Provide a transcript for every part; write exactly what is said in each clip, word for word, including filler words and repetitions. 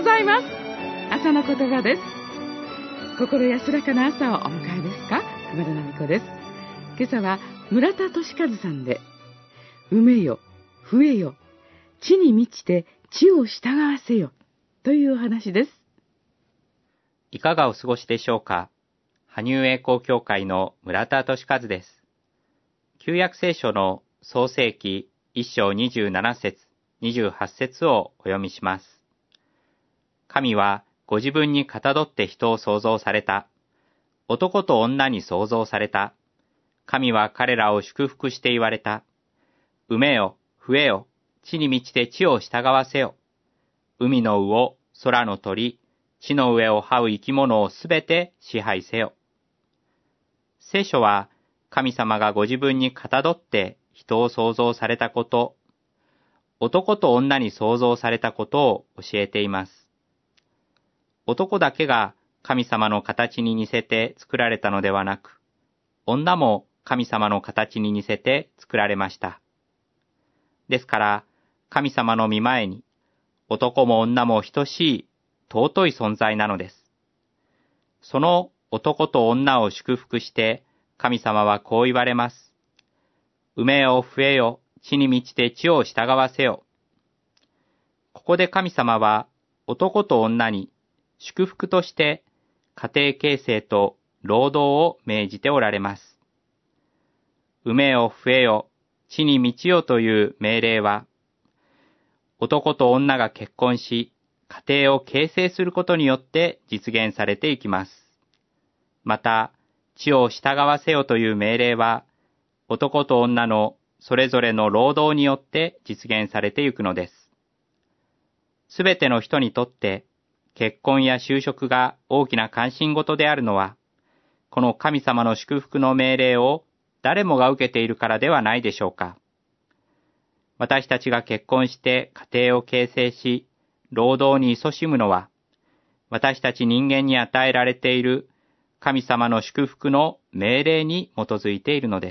ざいます。朝の言葉です。心安らかな朝をお迎えですか？熊田奈美子です。今朝は村田俊和さんで、埋めよ、増えよ、地に満ちて地を従わせよというお話です。 いかがお過ごしでしょうか。羽生栄光協会の村田俊和です。旧約聖書の創世記一章にじゅうなな節、にじゅうはち節をお読みします。神はご自分にかたどって人を創造された。男と女に創造された。神は彼らを祝福して言われた。埋めよ、増えよ、地に満ちて地を従わせよ。海の魚、空の鳥、地の上を這う生き物をすべて支配せよ。聖書は神様がご自分にかたどって人を創造されたこと、男と女に創造されたことを教えています。男だけが神様の形に似せて作られたのではなく、女も神様の形に似せて作られました。ですから、神様の御前に、男も女も等しい尊い存在なのです。その男と女を祝福して、神様はこう言われます。埋めよ増えよ、地に満ちて地を従わせよ。ここで神様は男と女に祝福として家庭形成と労働を命じておられます。埋めよ増えよ、地に満ちよという命令は、男と女が結婚し、家庭を形成することによって実現されていきます。また、地を従わせよという命令は、男と女のそれぞれの労働によって実現されていくのです。すべての人にとって、結婚や就職が大きな関心事であるのは、この神様の祝福の命令を誰もが受けているからではないでしょうか。私たちが結婚して家庭を形成し、労働に勤しむのは、私たち人間に与えられている神様の祝福の命令に基づいているのです。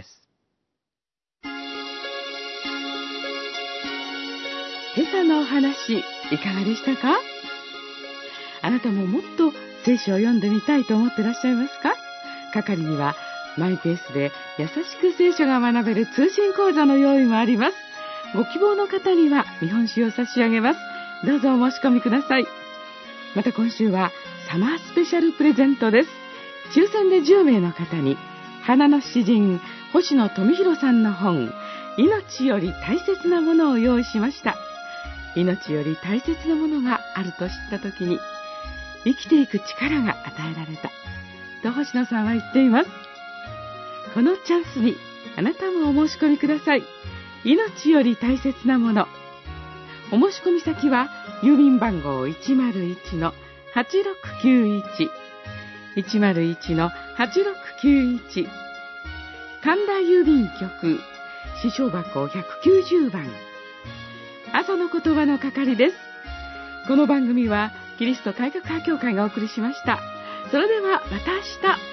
今朝のお話、いかがでしたか？あなたももっと聖書を読んでみたいと思ってらっしゃいますか？係にはマイペースで優しく聖書が学べる通信講座の用意もあります。ご希望の方には見本集を差し上げます。どうぞお申し込みください。また今週はサマースペシャルプレゼントです。抽選でじゅうめいの方に花の詩人星野富弘さんの本、命より大切なものを用意しました。命より大切なものがあると知ったときに、生きていく力が与えられたと星野さんは言っています。このチャンスにあなたもお申し込みください。命より大切なもの。お申し込み先は郵便番号 いちまるいちのはちろくきゅういち いちまるいちのはちろくきゅういち、神田郵便局支所箱ひゃくきゅうじゅうばん、朝の言葉の係です。この番組はキリスト改革派協会がお送りしました。それではまた明日。